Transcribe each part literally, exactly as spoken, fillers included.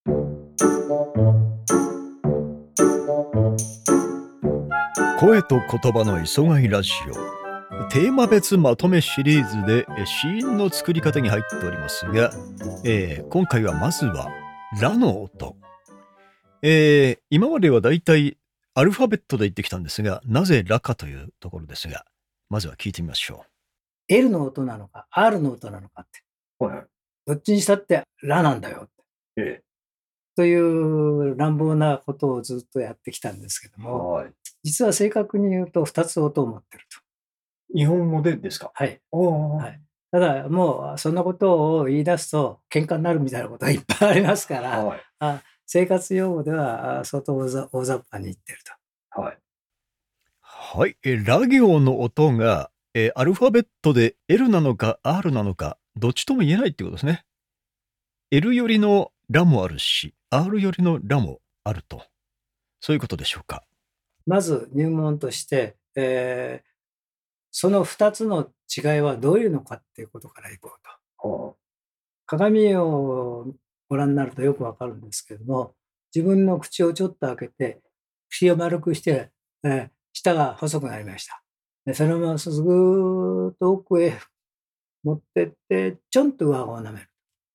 声と言葉の磯貝ラジオテーマ別まとめシリーズでえ子音の作り方に入っておりますが、えー今回はまずはラの音、えー今まではだいたいアルファベットで言ってきたんですが、なぜラかというところですが、まずは聞いてみましょ L の音なのか R の音なのかって、 はいはい。 どっちにしたってラなんだよええ。 という乱暴なことをずっとやってきたんですけども、 はい。 実は正確に言うとふたつ音を持ってると。 日本語でですか？ はい。 ああ、 はいただもうそんなことを言い出すと喧嘩になるみたいなことがいっぱいありますから、 はい。 あ生活用語ではあ相当大ざ大雑把に言ってると。 はい。 う。はい、えラ行の音が、えアルファベットで L なのか R なのか、どっちとも言えないってことですね。L よりのラもあるし、R よりのラもあると。そういうことでしょうか。 まず入門として、えーそのふたつの違いはどういうのかっていうことからいこうと。 は鏡をご覧になるとよくわかるんですけれども、自分の口をちょっと開けて、口を丸くして、えー舌が細くなりました。でそのまますぐーっと奥へ持ってって、ちょんと上顎を舐める。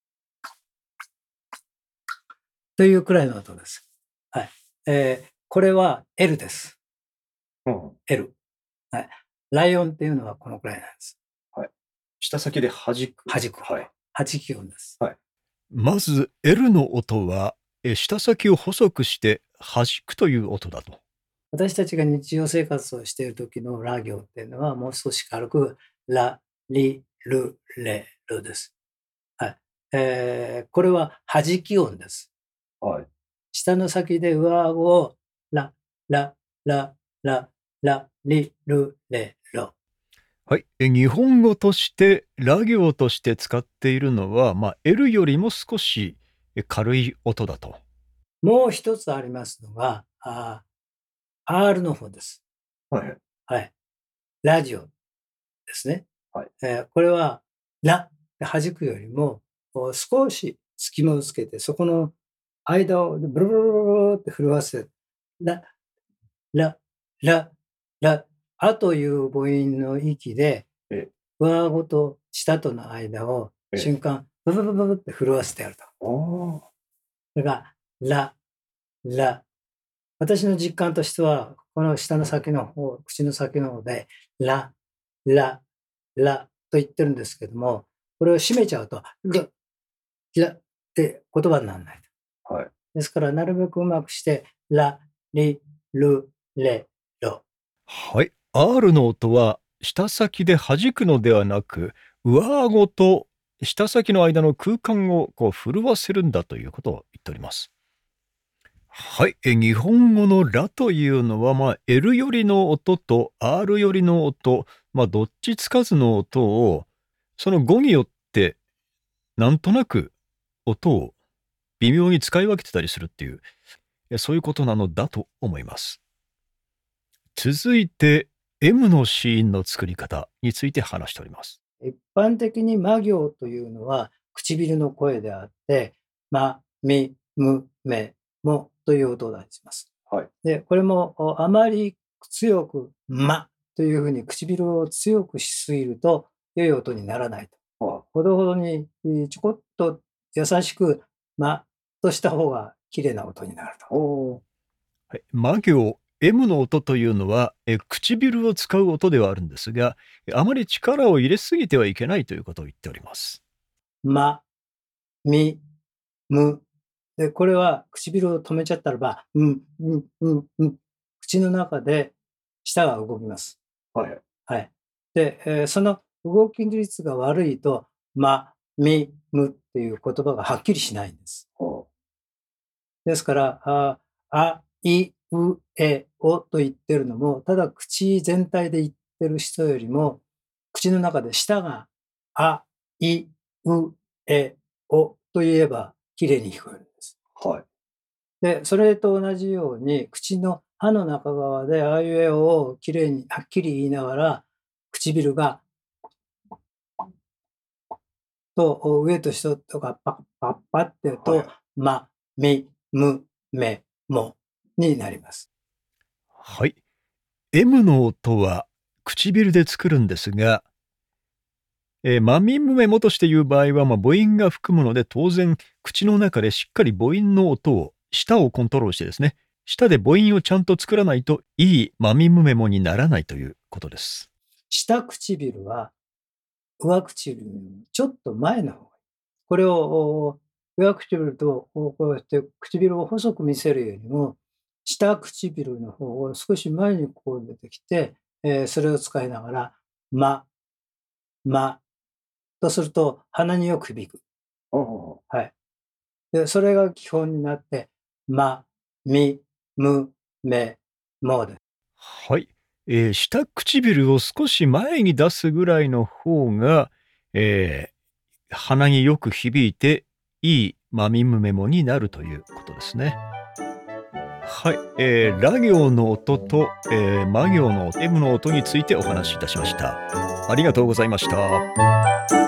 というくらいの音です。はい。えーこれは L です。 あ。うん。 L。はい。ライオンっていうのはこのくらいなんです。 舌先で弾く。 弾く。 はい。 はちき音です。 まず L の音は、え舌先を細くして弾くという音だと。 私たちが日常生活をしている時のラ行っていうのはもう少し軽くラ、リ、ル、レ、ルです。はい。えーこれは弾き音です。 はい。 下の先で上顎をラ、ラ、ラ、ラ、ラ、リ、ル、レ、ロ。 はい、え日本語としてラ行として使っているのは、まあ、L よりも少しえ軽い音だと。 もう一つありますのが、あー R の方です。 はい。 はい。ラジオですね。 はい。 えーこれは、ラって弾くよりも、こう少し隙間をつけて、そこの間をブルブルブルブルって震わせる。ラ、ラ、ラ、ラ、あという母音の息でええ、 上顎と舌との間をええ瞬間、ブブブブブって震わせてやると。 ああ。 それが、ラ、ラ。私の実感としては、この下の先の方、口の先の方で、ラ、ラ、ラと言ってるんですけども、これを閉めちゃうと、ル、ラって言葉にならない。 はい。 ですから、なるべくうまくして、ラ、リ、ル、レ、ロ。 はい、R の音は舌先で弾くのではなく、上顎と舌先の間の空間をこう震わせるんだということを言っております。はい、え日本語のラというのは、まあ、L よりの音と R よりの音、まあ、どっちつかずの音を、その語によってなんとなく音を微妙に使い分けてたりするっていう、えそういうことなのだと思います。続いて M の子音の作り方について話しております。 一般的にま行というのは唇の声であって、ま、み、む、め、もという音を出します。 はい。 で、これもおあまり強く、まというふうに唇を強くしすぎると良い音にならないと。 あほどほどにえーちょこっと優しく、まとした方が綺麗な音になると。 おはい、ま行 M の音というのはえ唇を使う音ではあるんですが、あまり力を入れすぎてはいけないということを言っております。 ま、み、む。で、これは唇を止めちゃったらば、うん、うん、うん、うん。口の中で舌が動きます。 はいはい。 はい。で、えーその動き率が悪いと、ま、み、むっていう言葉がはっきりしないんです。 はですから、あ、あい、う、え、おと言ってるのも、ただ口全体で言ってる人よりも、口の中で舌が、あ、い、う、え、おと言えば、綺麗に聞こえるんです。 あ。はい。 で、それと同じように、口の歯の中側で、あいうえおを綺麗に、はっきり言いながら、唇が、と、上と下とか、パッパッパってやると、 はいはいま、 み、む、め、もになります。 はい。M の音は唇で作るんですが、えー、まみむめもとして言う場合は、まあ、母音が含むので、当然、口の中でしっかり母音の音を、舌をコントロールしてですね、舌で母音をちゃんと作らないと、いいまみむめもにならないということです。 下唇は、上唇よりもちょっと前の方がいい。これを、上唇とこうやって唇を細く見せるよりも、下唇の方を少し前にこう出てきて、えーそれを使いながら、ま、ま、とすると鼻によく響く。 ああ。 はい。で、それが基本になって、ま、み、む、め、もです。 はい。えー下唇を少し前に出すぐらいの方が、えー鼻によく響いて、いいまみむめもになるということですね。はい。えーラ行の音と、えー、ま行の M の音についてお話しいたしました。ありがとうございました。